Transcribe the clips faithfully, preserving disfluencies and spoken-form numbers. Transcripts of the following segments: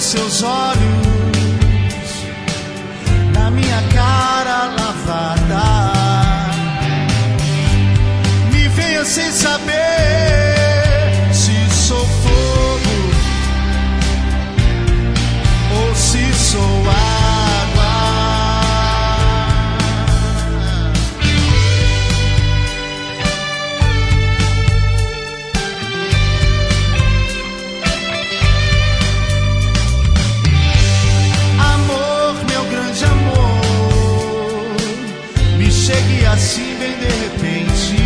seus olhos na minha cara lavada. Me venha sem saber se sou fogo ou se sou água. Chegue assim bem de repente,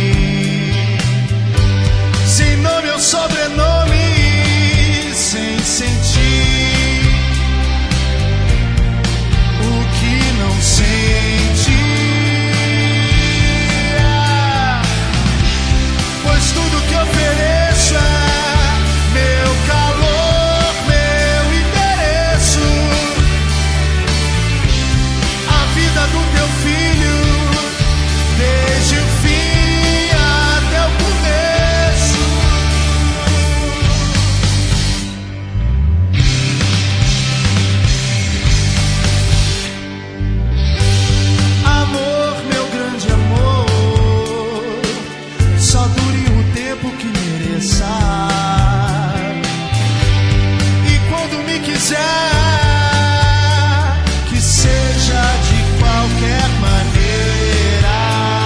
sem nome ou sobrenome, sem sentir o que não sente. Pois tudo que ofereço é meu calor, meu endereço, a vida do teu filho. Desde o fim até o começo, amor, meu grande amor, só dure o tempo que mereça. E quando me quiser, que seja de qualquer maneira.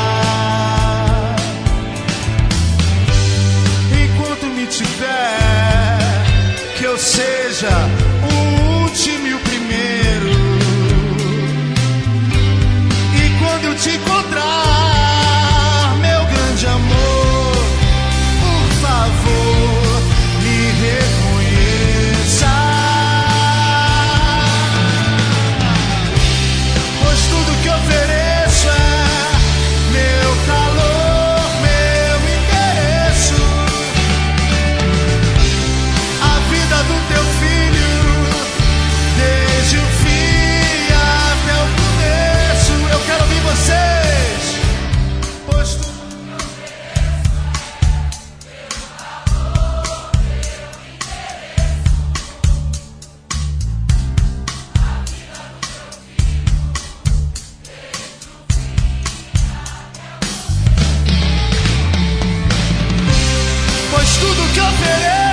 Tiver, que eu seja o último e o primeiro. E quando eu te encontrar, meu grande amor, por favor, me reconheça. Pois tudo que ofereço é meu calor, meu endereço, do teu filho, desde o fim até o começo. Eu quero ouvir vocês. Pois tu... Pois tudo que ofereço